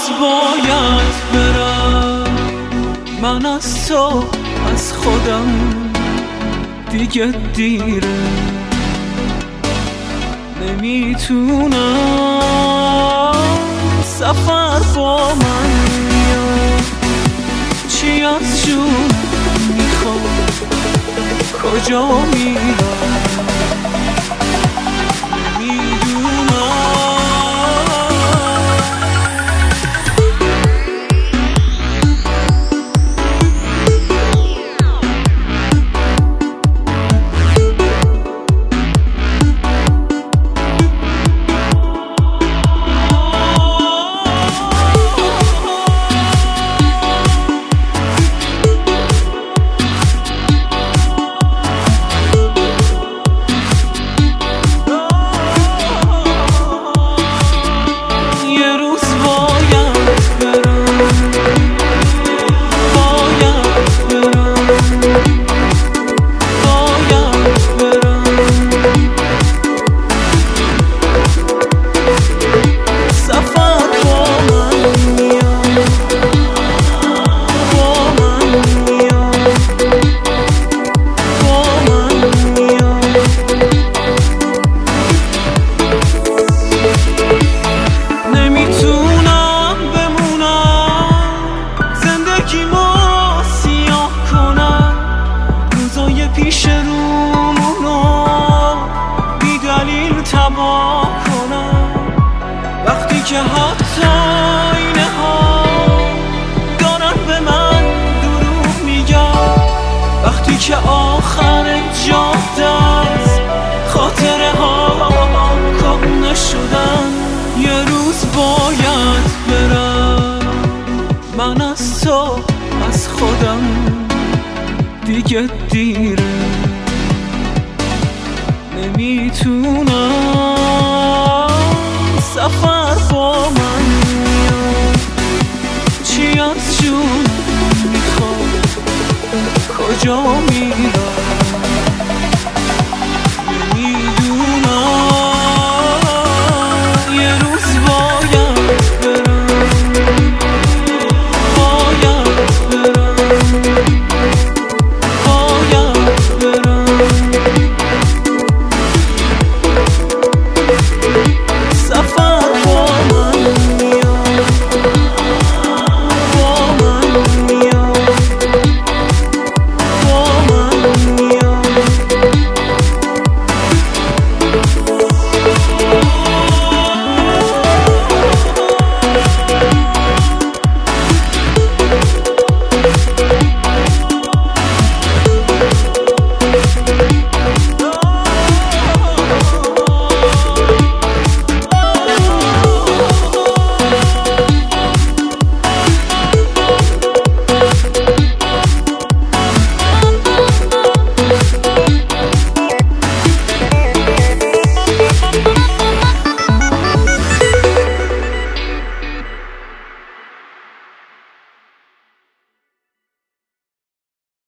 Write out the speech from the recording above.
باید برم، من از تو از خودم دیگه دیره، نمیتونم سفر با من میاد، چی از جون میخواد کجا میرم پیش رومونو بی دلیل تباه کنم، وقتی که حتی اینه ها دارن به من دروغ میگن، وقتی که آخر جاده است خاطره ها کم نشدن. یه روز باید برم، من از تو از خودم دیگه دیره، نمیتونم